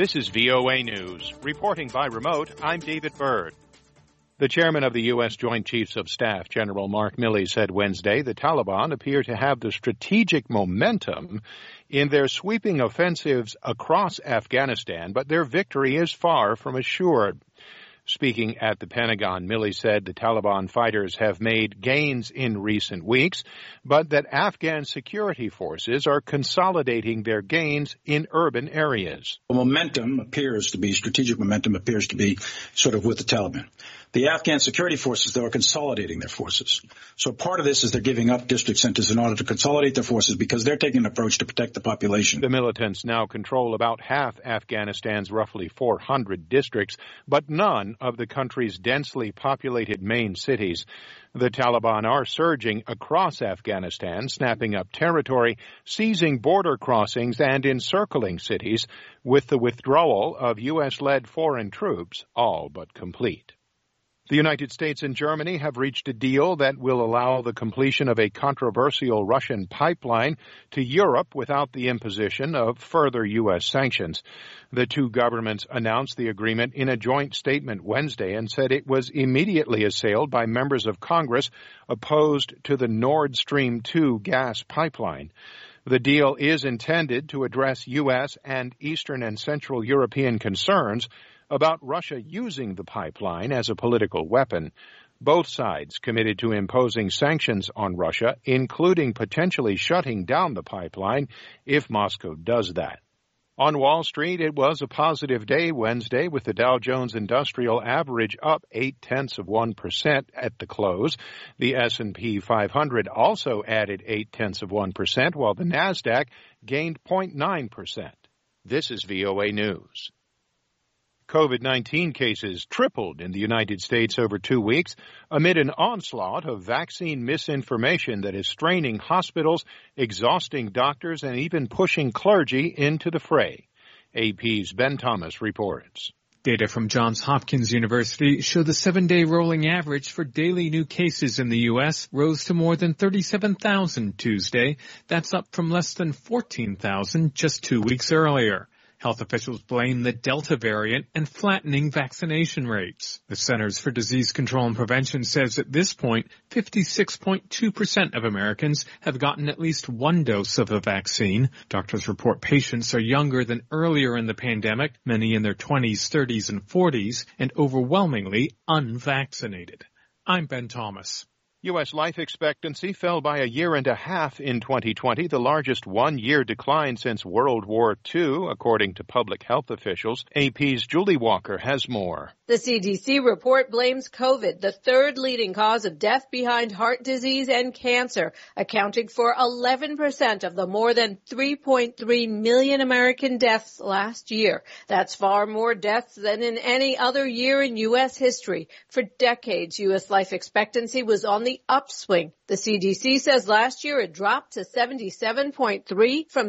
This is VOA News. Reporting by remote, I'm David Byrd. The chairman of the U.S. Joint Chiefs of Staff, General Mark Milley, said Wednesday the Taliban appear to have the strategic momentum in their sweeping offensives across Afghanistan, but their victory is far from assured. Speaking at the Pentagon, Milley said the Taliban fighters have made gains in recent weeks, but that Afghan security forces are consolidating their gains in urban areas. Strategic momentum appears to be sort of with the Taliban. The Afghan security forces, though, are consolidating their forces. So part of this is they're giving up district centers in order to consolidate their forces because they're taking an approach to protect the population. The militants now control about half Afghanistan's roughly 400 districts, but none of the country's densely populated main cities. The Taliban are surging across Afghanistan, snapping up territory, seizing border crossings, and encircling cities, with the withdrawal of U.S.-led foreign troops all but complete. The United States and Germany have reached a deal that will allow the completion of a controversial Russian pipeline to Europe without the imposition of further U.S. sanctions. The two governments announced the agreement in a joint statement Wednesday and said it was immediately assailed by members of Congress opposed to the Nord Stream 2 gas pipeline. The deal is intended to address U.S. and Eastern and Central European concerns about Russia using the pipeline as a political weapon. Both sides committed to imposing sanctions on Russia, including potentially shutting down the pipeline if Moscow does that. On Wall Street, it was a positive day Wednesday, with the Dow Jones Industrial Average up 0.8% at the close. The S&P 500 also added 0.8%, while the Nasdaq gained 0.9%. This is VOA News. COVID-19 cases tripled in the United States over 2 weeks amid an onslaught of vaccine misinformation that is straining hospitals, exhausting doctors, and even pushing clergy into the fray. AP's Ben Thomas reports. Data from Johns Hopkins University show the 7-day rolling average for daily new cases in the U.S. rose to more than 37,000 Tuesday. That's up from less than 14,000 just 2 weeks earlier. Health officials blame the Delta variant and flattening vaccination rates. The Centers for Disease Control and Prevention says at this point, 56.2% of Americans have gotten at least one dose of the vaccine. Doctors report patients are younger than earlier in the pandemic, many in their 20s, 30s, and 40s, and overwhelmingly unvaccinated. I'm Ben Thomas. U.S. life expectancy fell by 1.5 years in 2020, the largest one-year decline since World War II, according to public health officials. AP's Julie Walker has more. The CDC report blames COVID, the third leading cause of death behind heart disease and cancer, accounting for 11% of the more than 3.3 million American deaths last year. That's far more deaths than in any other year in U.S. history. For decades, U.S. life expectancy was on the upswing. The CDC says last year it dropped to 77.3 from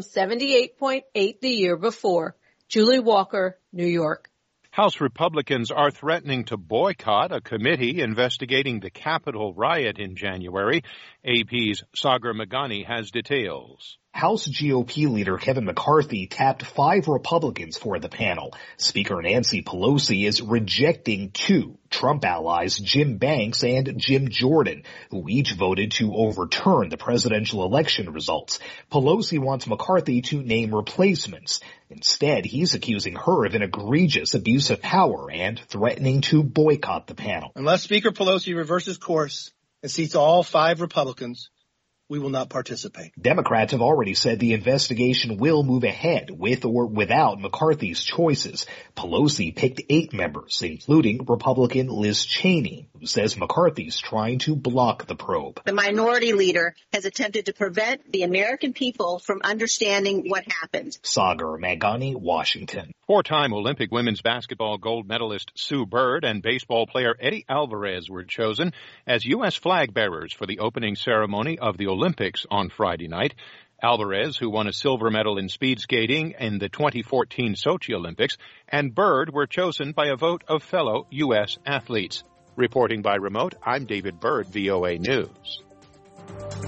78.8 the year before. Julie Walker, New York. House Republicans are threatening to boycott a committee investigating the Capitol riot in January. AP's Sagar Meghani has details. House GOP leader Kevin McCarthy tapped 5 Republicans for the panel. Speaker Nancy Pelosi is rejecting 2 Trump allies, Jim Banks and Jim Jordan, who each voted to overturn the presidential election results. Pelosi wants McCarthy to name replacements. Instead, he's accusing her of an egregious abuse of power and threatening to boycott the panel. Unless Speaker Pelosi reverses course and seats all 5 Republicans, we will not participate. Democrats have already said the investigation will move ahead with or without McCarthy's choices. Pelosi picked 8 members, including Republican Liz Cheney, who says McCarthy's trying to block the probe. The minority leader has attempted to prevent the American people from understanding what happened. Sagar Meghani, Washington. 4-time Olympic women's basketball gold medalist Sue Bird and baseball player Eddie Alvarez were chosen as U.S. flag bearers for the opening ceremony of the Olympics on Friday night. Alvarez, who won a silver medal in speed skating in the 2014 Sochi Olympics, and Bird were chosen by a vote of fellow U.S. athletes. Reporting by remote, I'm David Byrd, VOA News.